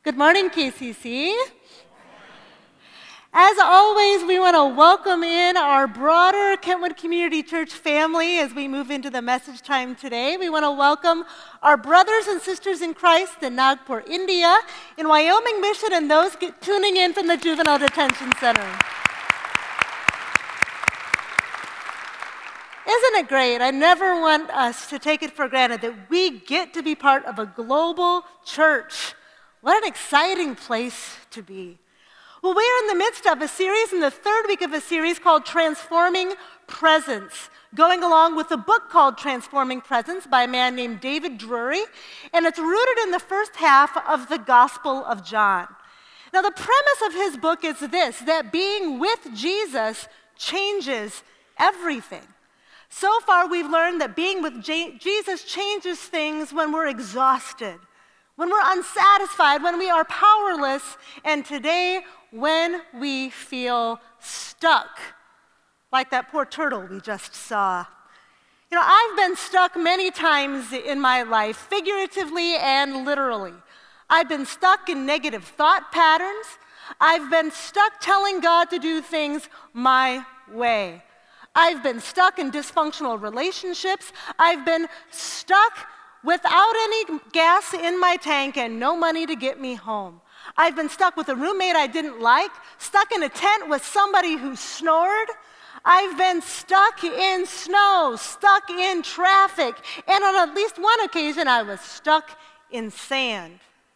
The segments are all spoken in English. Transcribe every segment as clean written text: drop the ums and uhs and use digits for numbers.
Good morning, KCC. As always, we want to welcome in our broader Kentwood Community Church family as we move into the message time today. We want to welcome our brothers and sisters in Christ in Nagpur, India, in Wyoming Mission, and those tuning in from the Juvenile Detention Center. Isn't it great? I never want us to take it for granted that we get to be part of a global church. What an exciting place to be. Well, we're in the midst of a series, in the third week of a series called Transforming Presence, going along with a book called Transforming Presence by a man named David Drury, and it's rooted in the first half of the Gospel of John. Now, the premise of his book is this, that being with Jesus changes everything. So far, we've learned that being with Jesus changes things when we're exhausted, when we're unsatisfied, when we are powerless, and today, when we feel stuck, like that poor turtle we just saw. You know, I've been stuck many times in my life, figuratively and literally. I've been stuck in negative thought patterns. I've been stuck telling God to do things my way. I've been stuck in dysfunctional relationships. I've been stuck without any gas in my tank and no money to get me home. I've been stuck with a roommate I didn't like, stuck in a tent with somebody who snored. I've been stuck in snow, stuck in traffic, and on at least one occasion I was stuck in sand.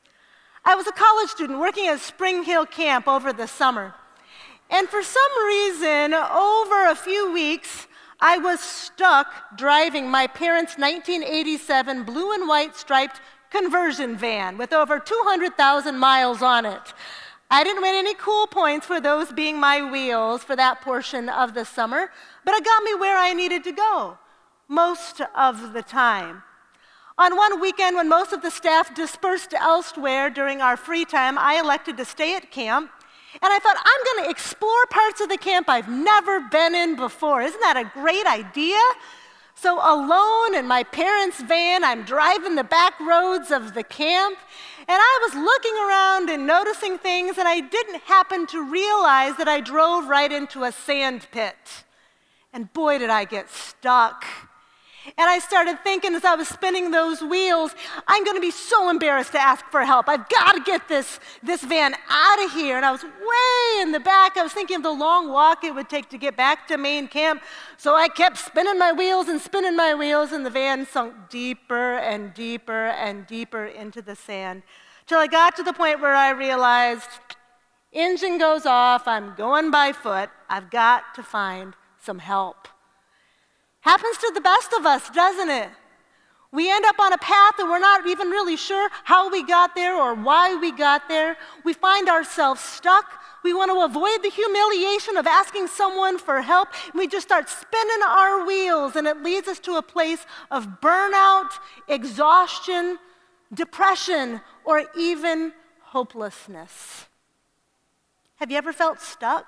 I was a college student working at Spring Hill Camp over the summer. And for some reason, over a few weeks, I was stuck driving my parents' 1987 blue and white striped conversion van with over 200,000 miles on it. I didn't win any cool points for those being my wheels for that portion of the summer, but it got me where I needed to go most of the time. On one weekend, when most of the staff dispersed elsewhere during our free time, I elected to stay at camp. And I thought, I'm going to explore parts of the camp I've never been in before. Isn't that a great idea? So alone in my parents' van, I'm driving the back roads of the camp, and I was looking around and noticing things, and I didn't happen to realize that I drove right into a sand pit. And boy, did I get stuck. And I started thinking as I was spinning those wheels, I'm going to be so embarrassed to ask for help. I've got to get this van out of here. And I was way in the back. I was thinking of the long walk it would take to get back to main camp. So I kept spinning my wheels, and the van sunk deeper and deeper and deeper into the sand, till I got to the point where I realized, engine goes off, I'm going by foot, I've got to find some help. Happens to the best of us, doesn't it? We end up on a path and we're not even really sure how we got there or why we got there. We find ourselves stuck. We want to avoid the humiliation of asking someone for help. We just start spinning our wheels, and it leads us to a place of burnout, exhaustion, depression, or even hopelessness. Have you ever felt stuck?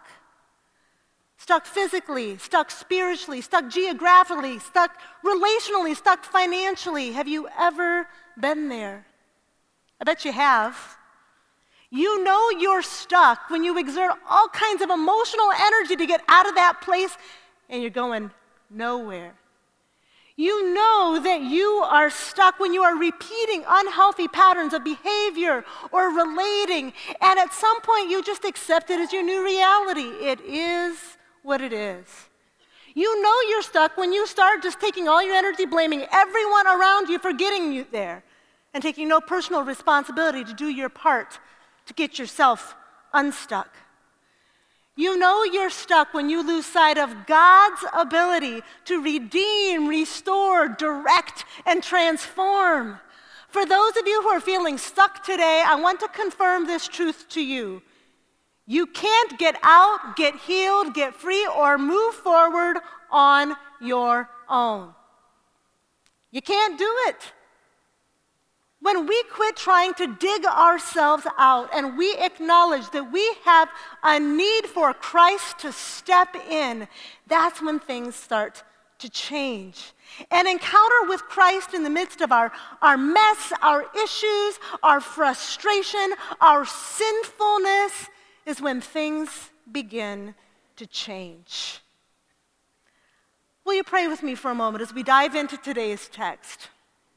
Stuck physically, stuck spiritually, stuck geographically, stuck relationally, stuck financially. Have you ever been there? I bet you have. You know you're stuck when you exert all kinds of emotional energy to get out of that place, and you're going nowhere. You know that you are stuck when you are repeating unhealthy patterns of behavior or relating, and at some point you just accept it as your new reality. It is what it is. You know you're stuck when you start just taking all your energy blaming everyone around you for getting you there and taking no personal responsibility to do your part to get yourself unstuck. You know you're stuck when you lose sight of God's ability to redeem, restore, direct, and transform. For those of you who are feeling stuck today, I want to confirm this truth to you. You can't get out, get healed, get free, or move forward on your own. You can't do it. When we quit trying to dig ourselves out and we acknowledge that we have a need for Christ to step in, that's when things start to change. An encounter with Christ in the midst of our mess, our issues, our frustration, our sinfulness is when things begin to change. Will you pray with me for a moment as we dive into today's text?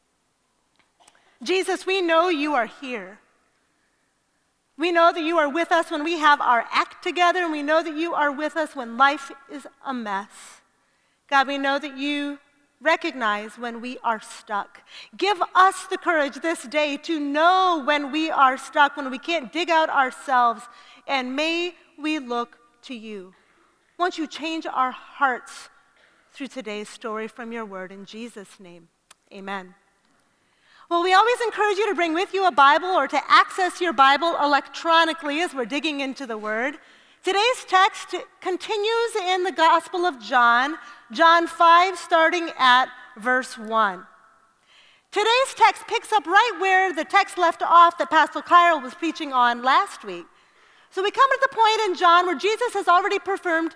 Jesus, we know you are here. We know that you are with us when we have our act together, and we know that you are with us when life is a mess. God, we know that you recognize when we are stuck. Give us the courage this day to know when we are stuck, when we can't dig out ourselves, and may we look to you. Won't you change our hearts through today's story from your word? In Jesus' name, amen. Well, we always encourage you to bring with you a Bible or to access your Bible electronically as we're digging into the word. Today's text continues in the Gospel of John, John 5, starting at verse 1. Today's text picks up right where the text left off that Pastor Kyle was preaching on last week. So we come to the point in John where Jesus has already performed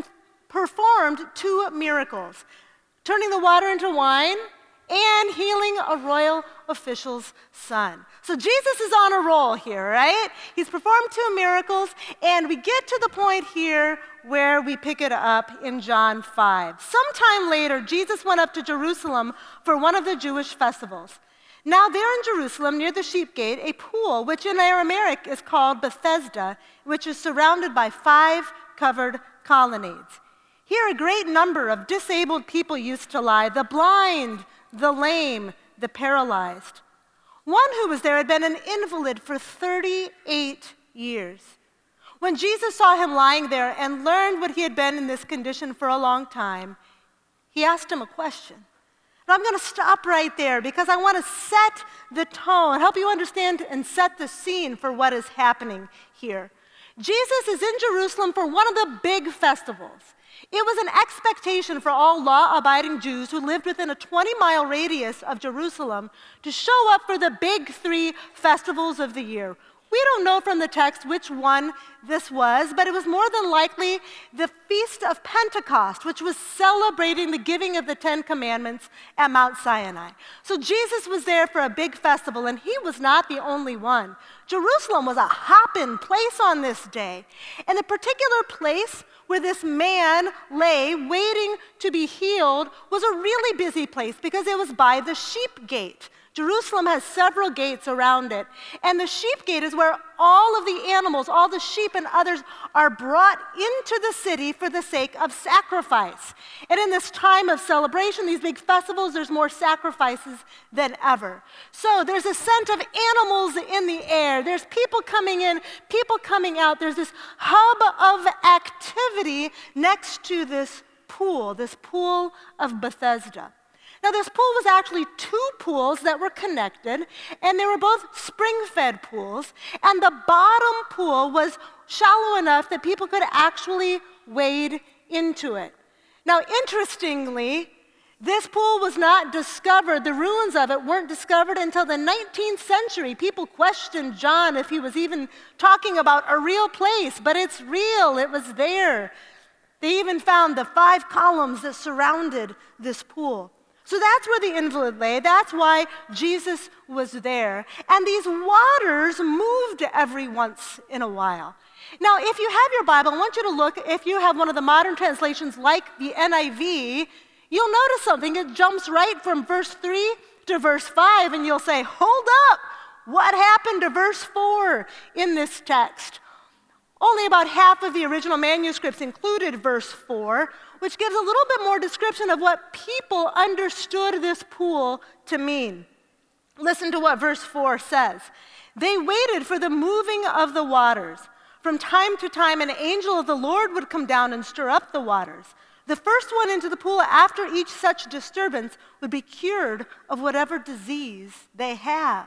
2 miracles, turning the water into wine and healing a royal official's son. So Jesus is on a roll here, right? He's performed 2 miracles, and we get to the point here where we pick it up in John 5. Sometime later, Jesus went up to Jerusalem for one of the Jewish festivals. Now there in Jerusalem, near the sheep gate, a pool, which in Aramaic is called Bethesda, which is surrounded by 5 covered colonnades. Here a great number of disabled people used to lie, the blind, the lame, the paralyzed. One who was there had been an invalid for 38 years. When Jesus saw him lying there and learned what he had been in this condition for a long time, he asked him a question. And I'm going to stop right there because I want to set the tone, help you understand and set the scene for what is happening here. Jesus is in Jerusalem for one of the big festivals. It was an expectation for all law-abiding Jews who lived within a 20-mile radius of Jerusalem to show up for the big 3 festivals of the year. We don't know from the text which one this was, but it was more than likely the Feast of Pentecost, which was celebrating the giving of the 10 Commandments at Mount Sinai. So Jesus was there for a big festival, and he was not the only one. Jerusalem was a hopping place on this day. And the particular place where this man lay waiting to be healed was a really busy place because it was by the sheep gate. Jerusalem has several gates around it. And the sheep gate is where all of the animals, all the sheep and others, are brought into the city for the sake of sacrifice. And in this time of celebration, these big festivals, there's more sacrifices than ever. So there's a scent of animals in the air. There's people coming in, people coming out. There's this hub of activity next to this pool of Bethesda. Now, this pool was actually 2 pools that were connected, and they were both spring-fed pools, and the bottom pool was shallow enough that people could actually wade into it. Now, interestingly, this pool was not discovered, the ruins of it weren't discovered until the 19th century. People questioned John if he was even talking about a real place, but it's real, it was there. They even found the 5 columns that surrounded this pool. So that's where the invalid lay. That's why Jesus was there. And these waters moved every once in a while. Now, if you have your Bible, I want you to look, if you have one of the modern translations like the NIV, you'll notice something. It jumps right from verse 3 to verse 5, and you'll say, hold up, what happened to verse 4 in this text? Only about half of the original manuscripts included verse 4, which gives a little bit more description of what people understood this pool to mean. Listen to what verse 4 says. They waited for the moving of the waters. From time to time, an angel of the Lord would come down and stir up the waters. The first one into the pool after each such disturbance would be cured of whatever disease they have.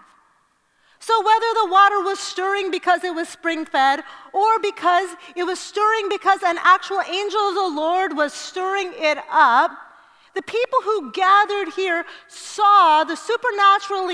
So whether the water was stirring because it was spring-fed or because it was stirring because an actual angel of the Lord was stirring it up, the people who gathered here saw the supernatural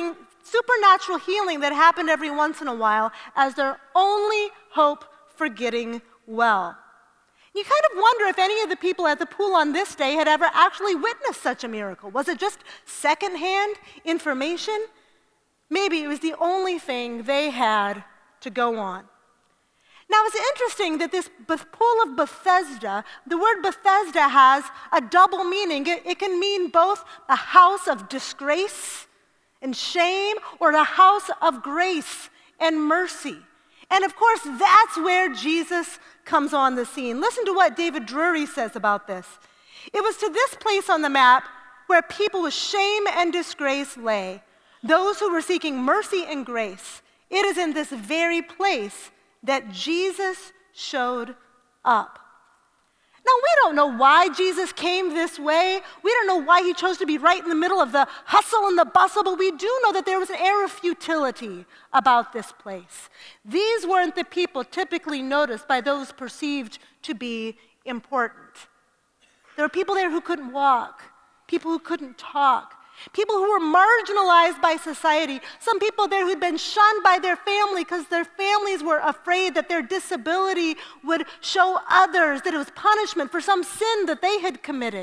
healing that happened every once in a while as their only hope for getting well. You kind of wonder if any of the people at the pool on this day had ever actually witnessed such a miracle. Was it just secondhand information? Maybe it was the only thing they had to go on. Now, it's interesting that this pool of Bethesda, the word Bethesda has a double meaning. It can mean both a house of disgrace and shame or a house of grace and mercy. And of course, that's where Jesus comes on the scene. Listen to what David Drury says about this. It was to this place on the map where people with shame and disgrace lay, those who were seeking mercy and grace. It is in this very place that Jesus showed up. Now, we don't know why Jesus came this way. We don't know why he chose to be right in the middle of the hustle and the bustle, but we do know that there was an air of futility about this place. These weren't the people typically noticed by those perceived to be important. There were people there who couldn't walk, people who couldn't talk, people who were marginalized by society, some people there who'd been shunned by their family because their families were afraid that their disability would show others that it was punishment for some sin that they had committed.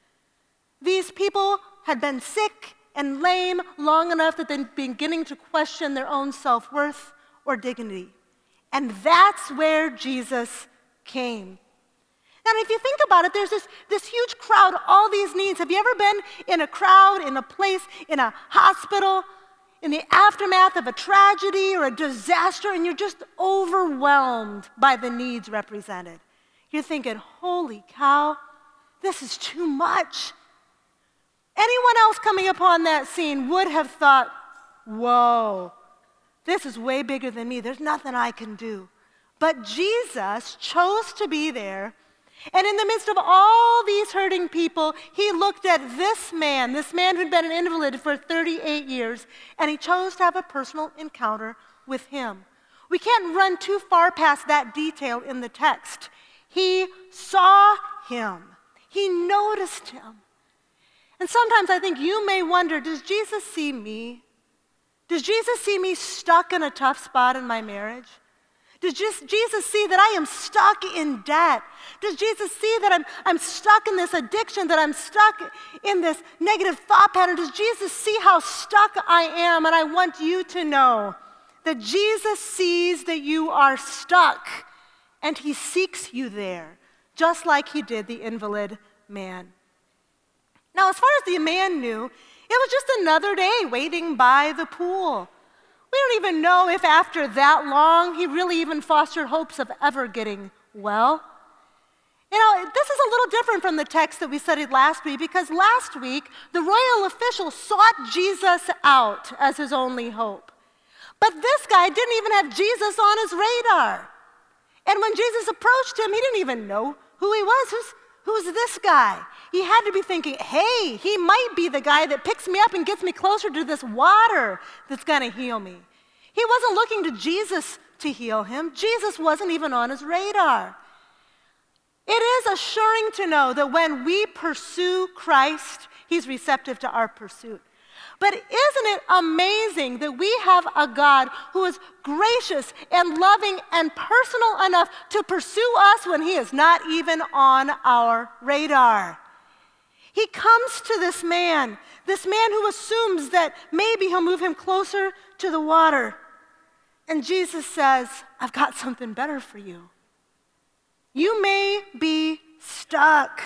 These people had been sick and lame long enough that they'd been beginning to question their own self-worth or dignity. And that's where Jesus came. And if you think about it, there's this huge crowd, all these needs. Have you ever been in a crowd, in a place, in a hospital, in the aftermath of a tragedy or a disaster, and you're just overwhelmed by the needs represented? You're thinking, holy cow, this is too much. Anyone else coming upon that scene would have thought, whoa, this is way bigger than me. There's nothing I can do. But Jesus chose to be there. And in the midst of all these hurting people, he looked at this man who'd been an invalid for 38 years, and he chose to have a personal encounter with him. We can't run too far past that detail in the text. He saw him. He noticed him. And sometimes I think you may wonder, does Jesus see me? Does Jesus see me stuck in a tough spot in my marriage? Does Jesus see that I am stuck in debt? Does Jesus see that I'm stuck in this addiction, that I'm stuck in this negative thought pattern? Does Jesus see how stuck I am? And I want you to know that Jesus sees that you are stuck, and he seeks you there, just like he did the invalid man. Now, as far as the man knew, it was just another day waiting by the pool. We don't even know if after that long he really even fostered hopes of ever getting well. You know, this is a little different from the text that we studied last week, because last week the royal official sought Jesus out as his only hope. But this guy didn't even have Jesus on his radar. And when Jesus approached him, he didn't even know who he was. Who's this guy? He had to be thinking, hey, he might be the guy that picks me up and gets me closer to this water that's going to heal me. He wasn't looking to Jesus to heal him. Jesus wasn't even on his radar. It is assuring to know that when we pursue Christ, he's receptive to our pursuit. But isn't it amazing that we have a God who is gracious and loving and personal enough to pursue us when he is not even on our radar? He comes to this man who assumes that maybe he'll move him closer to the water. And Jesus says, I've got something better for you. You may be stuck.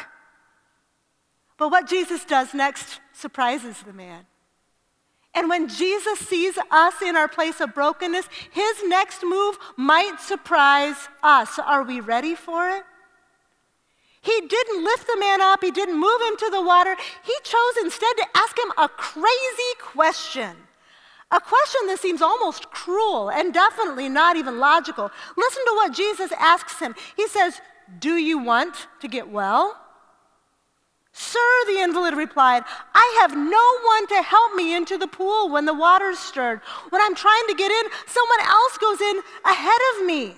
But what Jesus does next surprises the man. And when Jesus sees us in our place of brokenness, his next move might surprise us. Are we ready for it? He didn't lift the man up. He didn't move him to the water. He chose instead to ask him a crazy question. A question that seems almost cruel and definitely not even logical. Listen to what Jesus asks him. He says, do you want to get well? Sir, the invalid replied, I have no one to help me into the pool when the water's stirred. When I'm trying to get in, someone else goes in ahead of me.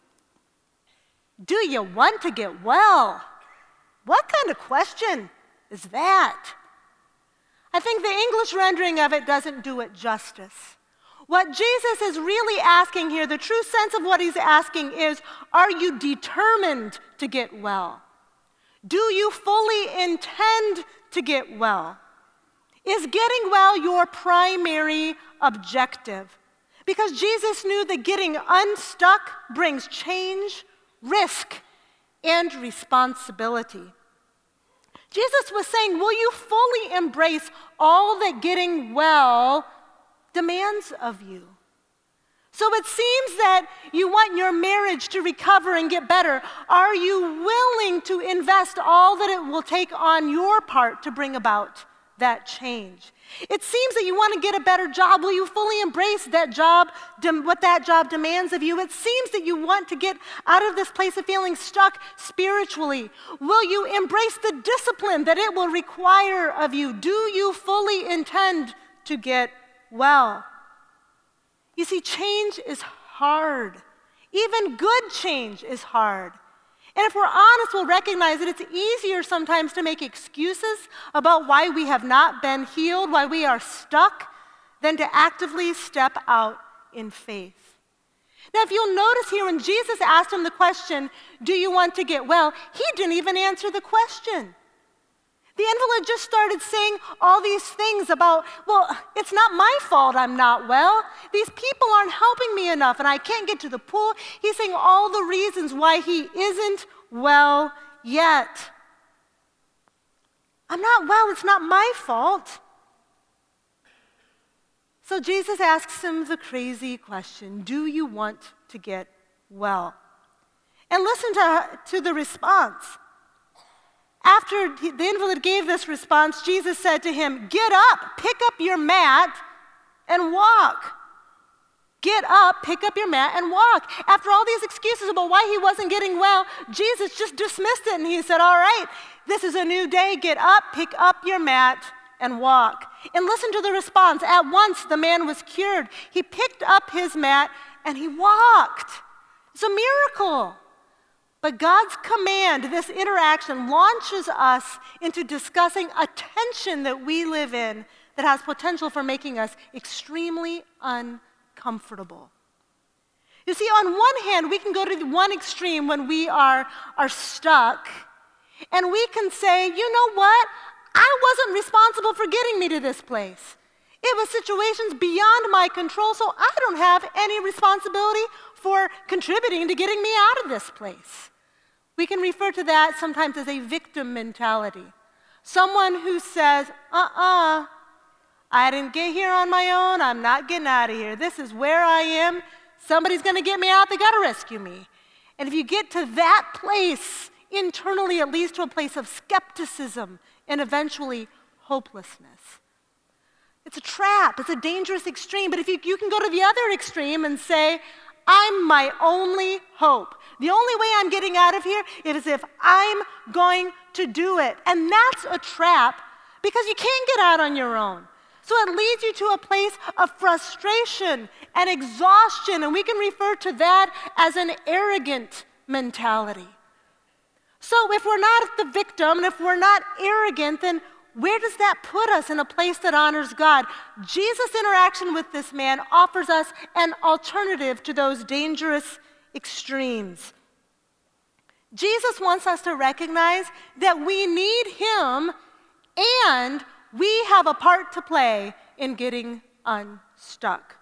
Do you want to get well? What kind of question is that? I think the English rendering of it doesn't do it justice. What Jesus is really asking here, the true sense of what he's asking is, are you determined to get well? Do you fully intend to get well? Is getting well your primary objective? Because Jesus knew that getting unstuck brings change, risk, and responsibility. Jesus was saying, will you fully embrace all that getting well demands of you? So it seems that you want your marriage to recover and get better. Are you willing to invest all that it will take on your part to bring about that change? It seems that you want to get a better job. Will you fully embrace that job, what that job demands of you? It seems that you want to get out of this place of feeling stuck spiritually. Will you embrace the discipline that it will require of you? Do you fully intend to get well? You see, change is hard. Even good change is hard. And if we're honest, we'll recognize that it's easier sometimes to make excuses about why we have not been healed, why we are stuck, than to actively step out in faith. Now, if you'll notice here, when Jesus asked him the question, do you want to get well? He didn't even answer the question. The invalid just started saying all these things about, well, it's not my fault I'm not well. These people aren't helping me enough, and I can't get to the pool. He's saying all the reasons why he isn't well yet. I'm not well, it's not my fault. So Jesus asks him the crazy question, do you want to get well? And listen to the response. After the invalid gave this response, Jesus said to him, get up, pick up your mat, and walk. Get up, pick up your mat, and walk. After all these excuses about why he wasn't getting well, Jesus just dismissed it, and he said, all right, this is a new day. Get up, pick up your mat, and walk. And listen to the response. At once, the man was cured. He picked up his mat, and he walked. It's a miracle. But God's command, this interaction, launches us into discussing a tension that we live in that has potential for making us extremely uncomfortable. You see, on one hand, we can go to one extreme when we are stuck, and we can say, you know what? I wasn't responsible for getting me to this place. It was situations beyond my control, so I don't have any responsibility for contributing to getting me out of this place. We can refer to that sometimes as a victim mentality. Someone who says, I didn't get here on my own, I'm not getting out of here. This is where I am. Somebody's going to get me out, they got to rescue me. And if you get to that place, internally it leads to a place of skepticism and eventually hopelessness. It's a trap, it's a dangerous extreme, but if you can go to the other extreme and say, I'm my only hope. The only way I'm getting out of here is if I'm going to do it. And that's a trap because you can't get out on your own. So it leads you to a place of frustration and exhaustion, and we can refer to that as an arrogant mentality. So if we're not the victim, and if we're not arrogant, then where does that put us in a place that honors God? Jesus' interaction with this man offers us an alternative to those dangerous extremes. Jesus wants us to recognize that we need him and we have a part to play in getting unstuck.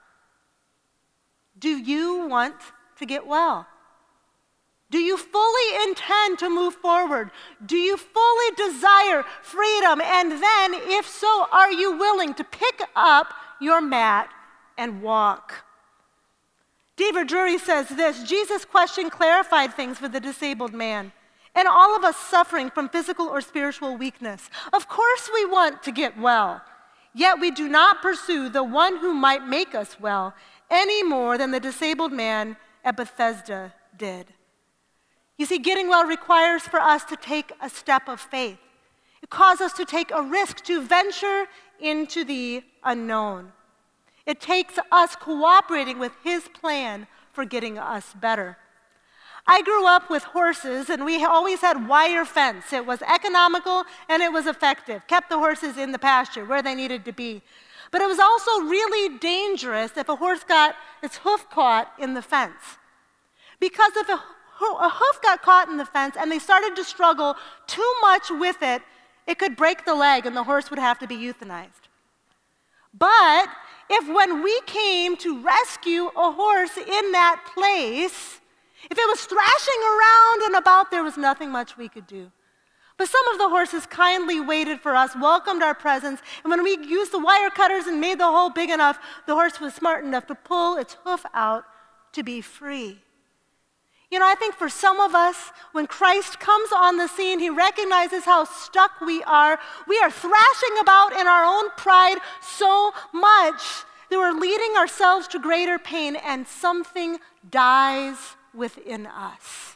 Do you want to get well? Do you fully intend to move forward? Do you fully desire freedom? And then, if so, are you willing to pick up your mat and walk? David Drury says this, Jesus' question clarified things for the disabled man and all of us suffering from physical or spiritual weakness. Of course we want to get well, yet we do not pursue the one who might make us well any more than the disabled man at Bethesda did. You see, getting well requires for us to take a step of faith. It calls us to take a risk, to venture into the unknown. It takes us cooperating with his plan for getting us better. I grew up with horses, and we always had wire fence. It was economical, and it was effective. Kept the horses in the pasture where they needed to be. But it was also really dangerous if a horse got its hoof caught in the fence. Because if a hoof got caught in the fence and they started to struggle too much with it, it could break the leg and the horse would have to be euthanized. But if when we came to rescue a horse in that place, if it was thrashing around and about, there was nothing much we could do. But some of the horses kindly waited for us, welcomed our presence, and when we used the wire cutters and made the hole big enough, the horse was smart enough to pull its hoof out to be free. You know, I think for some of us, when Christ comes on the scene, he recognizes how stuck we are. We are thrashing about in our own pride so much that we're leading ourselves to greater pain, and something dies within us.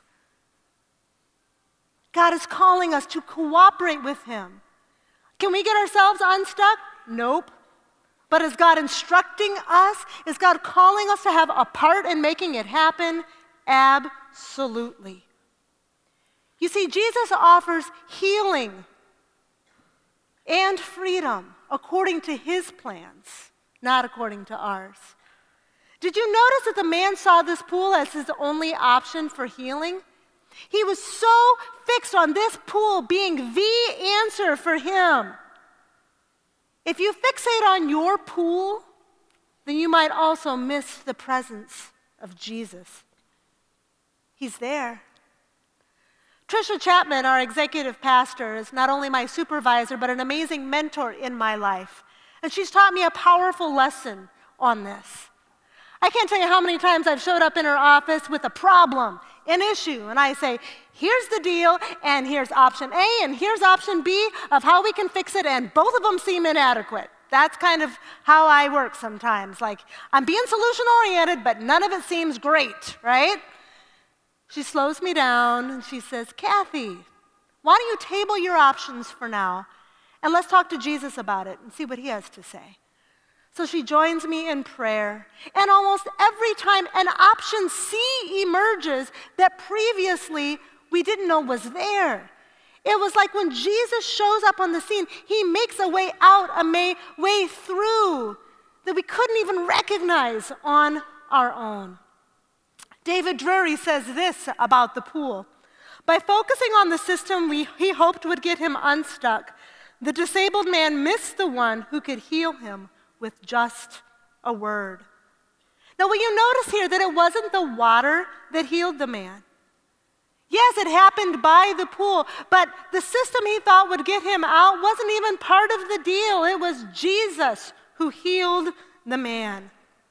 God is calling us to cooperate with him. Can we get ourselves unstuck? Nope. But is God instructing us? Is God calling us to have a part in making it happen? Absolutely. You see, Jesus offers healing and freedom according to his plans, not according to ours. Did you notice that the man saw this pool as his only option for healing? He was so fixed on this pool being the answer for him. If you fixate on your pool, then you might also miss the presence of Jesus. He's there. Tricia Chapman, our executive pastor, is not only my supervisor, but an amazing mentor in my life. And she's taught me a powerful lesson on this. I can't tell you how many times I've showed up in her office with a problem, an issue, and I say, here's the deal, and here's option A, and here's option B of how we can fix it, and both of them seem inadequate. That's kind of how I work sometimes. Like, I'm being solution-oriented, but none of it seems great, right? She slows me down, and she says, Kathy, why don't you table your options for now, and let's talk to Jesus about it and see what he has to say. So she joins me in prayer, and almost every time an option C emerges that previously we didn't know was there. It was like when Jesus shows up on the scene, he makes a way out, way through that we couldn't even recognize on our own. David Drury says this about the pool. By focusing on the system he hoped would get him unstuck, the disabled man missed the one who could heal him with just a word. Now, will you notice here that it wasn't the water that healed the man? Yes, it happened by the pool, but the system he thought would get him out wasn't even part of the deal. It was Jesus who healed the man.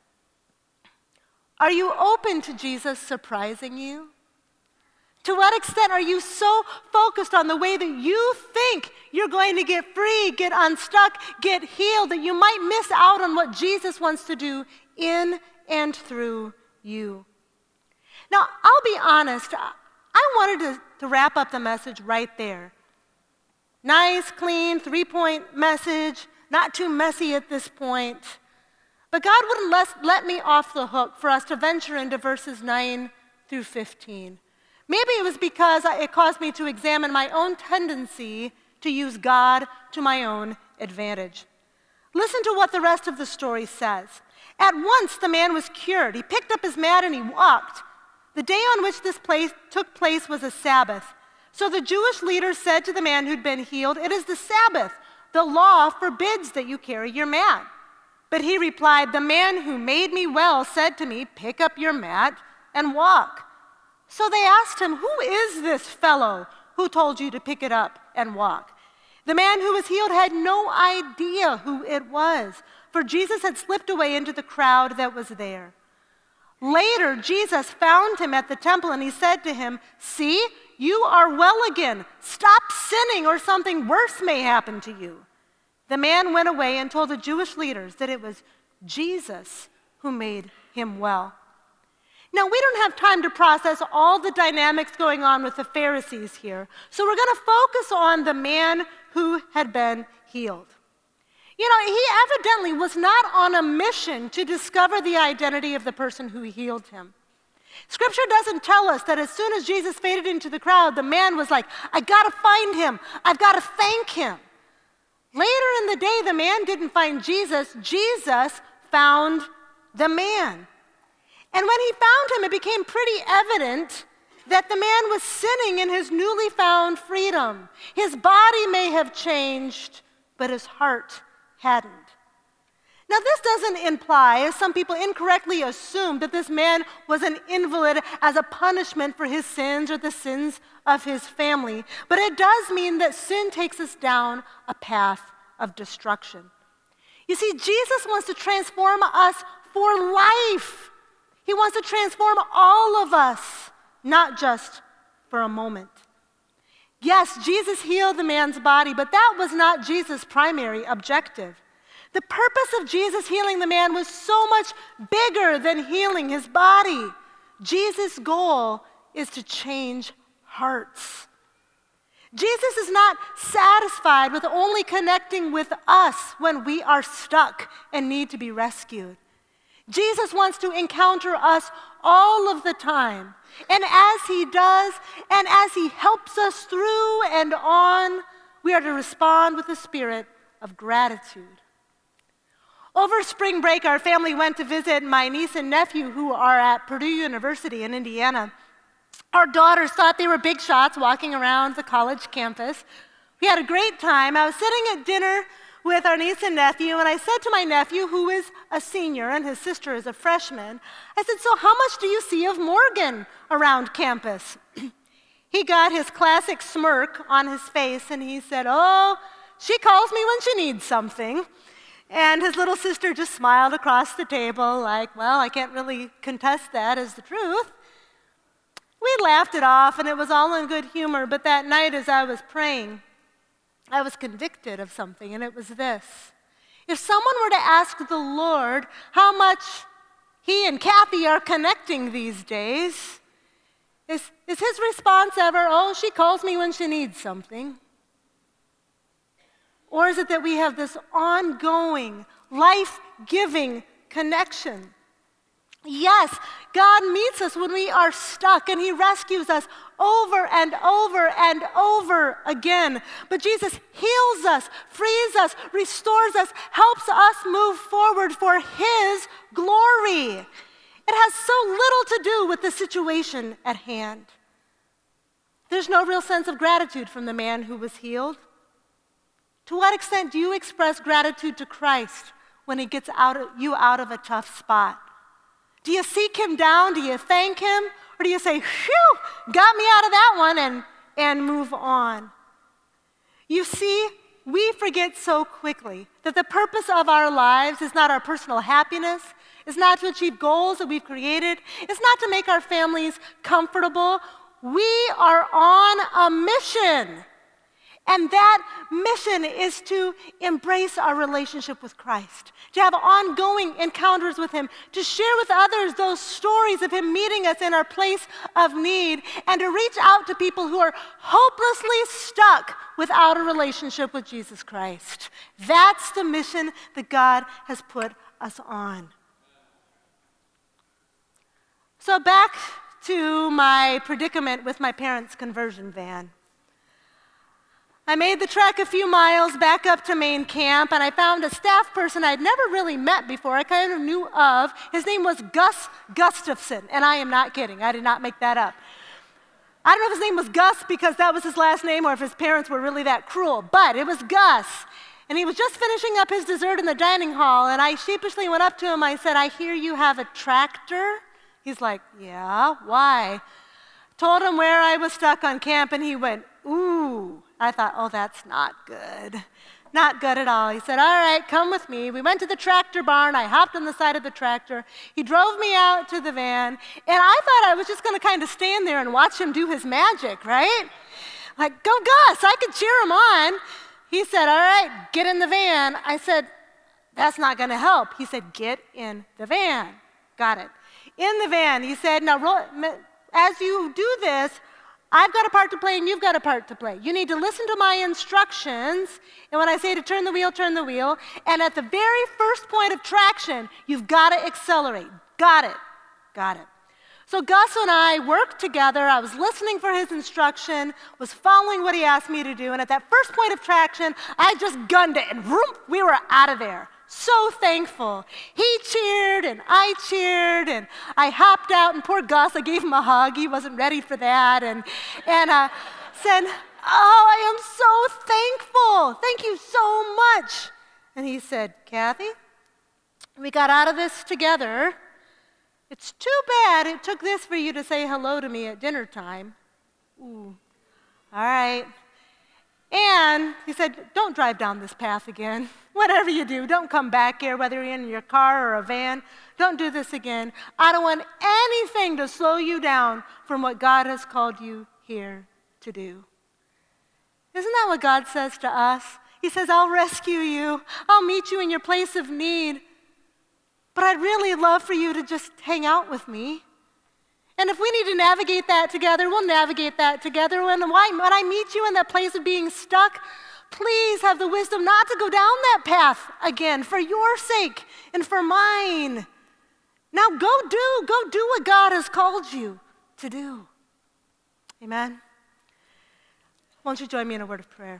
Are you open to Jesus surprising you? To what extent are you so focused on the way that you think you're going to get free, get unstuck, get healed, that you might miss out on what Jesus wants to do in and through you? Now, I'll be honest, I wanted to wrap up the message right there. Nice, clean, 3-point message, not too messy at this point. But God wouldn't let me off the hook for us to venture into verses 9 through 15. Maybe it was because it caused me to examine my own tendency to use God to my own advantage. Listen to what the rest of the story says. At once the man was cured. He picked up his mat and he walked. The day on which this took place was a Sabbath. So the Jewish leaders said to the man who'd been healed, "It is the Sabbath. The law forbids that you carry your mat." But he replied, "The man who made me well said to me, 'Pick up your mat and walk.'" So they asked him, "Who is this fellow who told you to pick it up and walk?" The man who was healed had no idea who it was, for Jesus had slipped away into the crowd that was there. Later, Jesus found him at the temple, and he said to him, "See, you are well again. Stop sinning, or something worse may happen to you." The man went away and told the Jewish leaders that it was Jesus who made him well. Now, we don't have time to process all the dynamics going on with the Pharisees here, so we're going to focus on the man who had been healed. You know, he evidently was not on a mission to discover the identity of the person who healed him. Scripture doesn't tell us that as soon as Jesus faded into the crowd, the man was like, "I got to find him. I've got to thank him." Later in the day, the man didn't find Jesus. Jesus found the man. And when he found him, it became pretty evident that the man was sinning in his newly found freedom. His body may have changed, but his heart hadn't. Now, this doesn't imply, as some people incorrectly assume, that this man was an invalid as a punishment for his sins or the sins of his family. But it does mean that sin takes us down a path of destruction. You see, Jesus wants to transform us for life. He wants to transform all of us, not just for a moment. Yes, Jesus healed the man's body, but that was not Jesus' primary objective. The purpose of Jesus healing the man was so much bigger than healing his body. Jesus' goal is to change hearts. Jesus is not satisfied with only connecting with us when we are stuck and need to be rescued. Jesus wants to encounter us all of the time. And as he does, and as he helps us through and on, we are to respond with a spirit of gratitude. Over spring break, our family went to visit my niece and nephew who are at Purdue University in Indiana. Our daughters thought they were big shots walking around the college campus. We had a great time. I was sitting at dinner with our niece and nephew, and I said to my nephew, who is a senior and his sister is a freshman, I said, "So how much do you see of Morgan around campus?" He got his classic smirk on his face, and he said, "Oh, she calls me when she needs something." And his little sister just smiled across the table like, "Well, I can't really contest that as the truth." We laughed it off, and it was all in good humor, but that night as I was praying, I was convicted of something, and it was this. If someone were to ask the Lord how much he and Kathy are connecting these days, is his response ever, "Oh, she calls me when she needs something"? Or is it that we have this ongoing, life-giving connection? Yes, God meets us when we are stuck, and he rescues us over and over and over again. But Jesus heals us, frees us, restores us, helps us move forward for his glory. It has so little to do with the situation at hand. There's no real sense of gratitude from the man who was healed. To what extent do you express gratitude to Christ when he gets you out of a tough spot? Do you seek him down? Do you thank him? Or do you say, "Phew, got me out of that one," and move on? You see, we forget so quickly that the purpose of our lives is not our personal happiness, it's not to achieve goals that we've created, it's not to make our families comfortable. We are on a mission. And that mission is to embrace our relationship with Christ, to have ongoing encounters with him, to share with others those stories of him meeting us in our place of need, and to reach out to people who are hopelessly stuck without a relationship with Jesus Christ. That's the mission that God has put us on. So back to my predicament with my parents' conversion van. I made the trek a few miles back up to main camp, and I found a staff person I'd never really met before, I kind of knew of. His name was Gus Gustafson, and I am not kidding. I did not make that up. I don't know if his name was Gus because that was his last name or if his parents were really that cruel, but it was Gus. And he was just finishing up his dessert in the dining hall, and I sheepishly went up to him. I said, "I hear you have a tractor?" He's like, "Yeah, why?" Told him where I was stuck on camp, and he went, "Ooh." I thought, "Oh, that's not good. Not good at all." He said, "All right, come with me." We went to the tractor barn. I hopped on the side of the tractor. He drove me out to the van, and I thought I was just going to kind of stand there and watch him do his magic, right? Like, "Go Gus," I could cheer him on. He said, "All right, get in the van." I said, "That's not going to help." He said, "Get in the van." Got it. In the van, he said, "Now, as you do this, I've got a part to play and you've got a part to play. You need to listen to my instructions, and when I say to turn the wheel, and at the very first point of traction, you've got to accelerate." Got it. Got it. So Gus and I worked together. I was listening for his instruction, was following what he asked me to do, and at that first point of traction, I just gunned it, and vroom, we were out of there. So thankful. He cheered, and I cheered, and I hopped out, and poor Gus, I gave him a hug. He wasn't ready for that, and said, "Oh, I am so thankful. Thank you so much." And he said, "Kathy, we got out of this together. It's too bad it took this for you to say hello to me at dinner time." Ooh, all right. And he said, "Don't drive down this path again. Whatever you do, don't come back here, whether you're in your car or a van. Don't do this again. I don't want anything to slow you down from what God has called you here to do." Isn't that what God says to us? He says, "I'll rescue you. I'll meet you in your place of need. But I'd really love for you to just hang out with me. And if we need to navigate that together, we'll navigate that together. When I meet you in that place of being stuck, please have the wisdom not to go down that path again for your sake and for mine. Now go do what God has called you to do." Amen. Won't you join me in a word of prayer?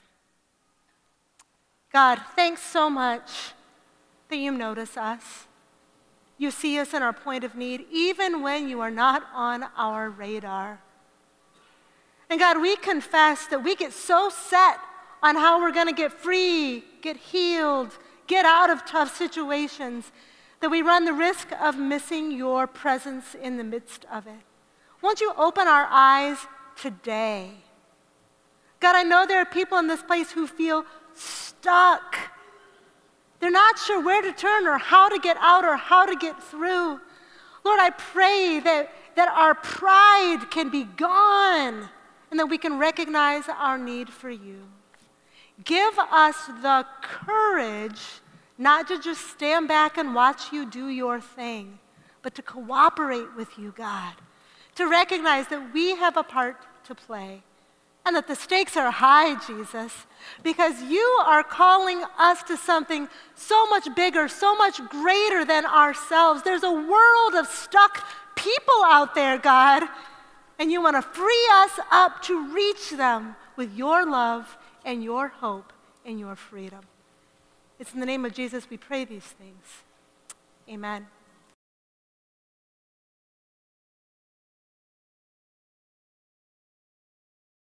God, thanks so much that you notice us. You see us in our point of need, even when you are not on our radar. And God, we confess that we get so set on how we're going to get free, get healed, get out of tough situations, that we run the risk of missing your presence in the midst of it. Won't you open our eyes today? God, I know there are people in this place who feel stuck. They're not sure where to turn or how to get out or how to get through. Lord, I pray that our pride can be gone and that we can recognize our need for you. Give us the courage not to just stand back and watch you do your thing, but to cooperate with you, God, to recognize that we have a part to play. And that the stakes are high, Jesus, because you are calling us to something so much bigger, so much greater than ourselves. There's a world of stuck people out there, God, and you want to free us up to reach them with your love and your hope and your freedom. It's in the name of Jesus we pray these things. Amen.